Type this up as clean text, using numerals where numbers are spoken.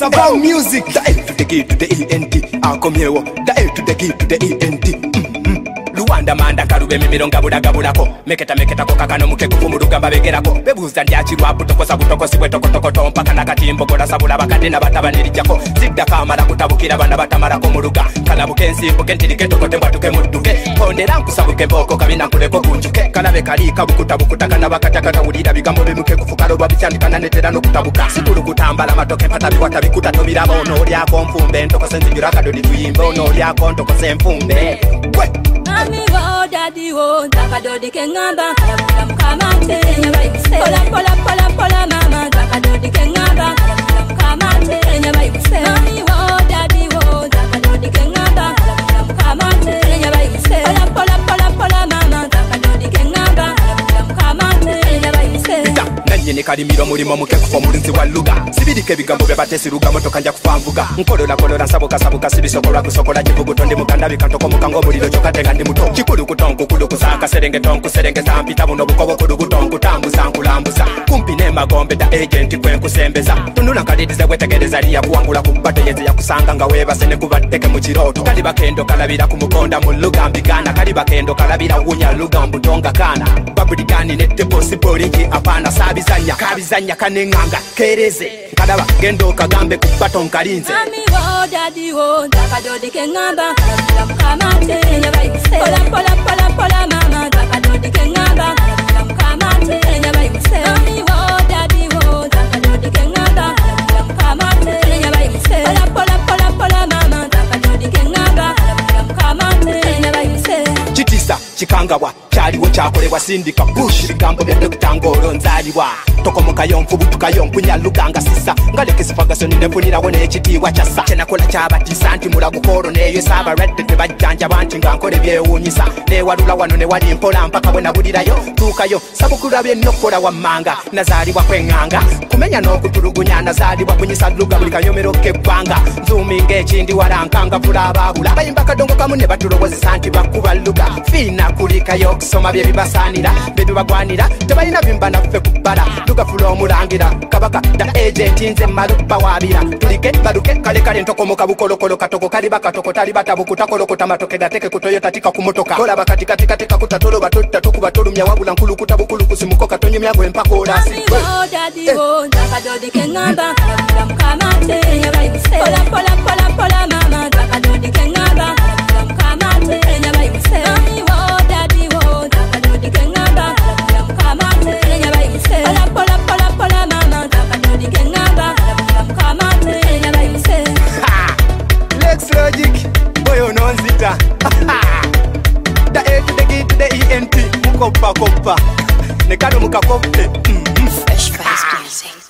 about music. The A to the G to the E-N-T. I'll come here. The A to the G to the E-N-T. Luanda manda karube mimironga budagabulako meketa ko kakano mukeku kumurugamba begerako bebuza ndiachirwa butoko sibwe toko mpaka nakatimbo kola sabula bakade na batabanirjako sidda kamara kutabukira bana batamarako muruga kalabuke nsimbo kentirike tokote mbatuke mudduke pondera nkusabuke mboko kabina kuleko kunjuke kalabe kalika bukutabukuta kana bakataka ulira bigambo bemuke kufukalo babichandikana netera no kutabuka sikuru kutambala matoke patabi watabikuta tobiraba ono lyako mfumbe ntoko senzingira kadodi tuyimbe ono lyako ntoko semfumbe Mami wo daddy wo takadodi kengamba kala mkamate nyabaimse pola mama takadodi kengamba kala mkamate nyabaimse Mami wo daddy wo takadodi kengamba kala mkamate nyabaimse pola mama takadodi kengamba kala mkamate nyabaimse Nanyene kalimiro mulimo mukekufa mulinzi wa luga sibirike bigambo byabatesi luga moto kanja kufamvuga nkolola sabuka sibisokola kusokola kivuguto ndi mukanda bikantoko mukango buliro chokatenga ndi muto kikulu kutonko kudu kusaka serenge sampita buno bukobo kudu kutonko tambuza nkulambuza kumpi ne magombe da agent kwenkusembeza tunula kadidize wetegereza liya kuwangula kubate yeze ya kusanga nga weba sene kubateke mu kiroto kali bakendo kalabira ku mukonda mu luga mbigana kali bakendo kalabira wunya luga mbutonga kana babudigani nette possible ngi apana kabizanya kanenganga kereze kadaba gendo kagambe kubaton kalinze Mami wo daddy wo takadodi kengamba kala mkamate nyabaimse pola mama takadodi kengamba kala mkamate nyabaimse Mami wo daddy wo takadodi kengamba kala mkamate nyabaimse pola mama takadodi kengamba kala mkamate nyabaimse chitisa chikangawa chaliwo chakolebwa sindika bush bigambo bya Dr. Ngolo nzaliwa tokomoka yomfu butukayo kunyaluganga sisa ngaleke sifagasoni nefunira wone ekitiwa kyasa kyenakola kyabatisa nti mulagukoro neyo saba redde tebajjanja banti ngankole byewunyisa newalula wano newali mpola mpaka bwe nabulirayo tuukayo sabukula byennokola wammanga nazaalibwa kwenganga kumenya n'okutulugunya nazaalibwa kunyisa luga buli kanyomero kebbanga nzuminga ekindi walankanga fula abaabula bayimba kadongo kamu ne batulowozesa nti bakuba luga fiina kulikayo okusoma bye bibasaanira bye bibagwanira tebalina bimba naffe kubbala tugafula omulangira kabaka da agent nze malupa wabira tulike baluke kale ntokomoka bukolokolo katoko kali bakatoko tali batabukuta kolokota matoke gateke kutoyota tika kumotoka kola bakati katika kutatolo batutta tukuba tulumya wabula nkulu kutabukulu kusimuko katonye myagwe mpaka olasi Mami wo daddy wo takadodi kengamba kala mkamate nyabaimse pola mama takadodi kengamba kala mkamate nyabaimse Mami wo daddy wo takadodi kengamba kala mkamate nyabaimse pola mama takadodi kengamba kala mkamate nyabaimse Lex Logic boyo nonzita da A to the G to the E-N-T mukopa ne kado mukakope Fresh Music.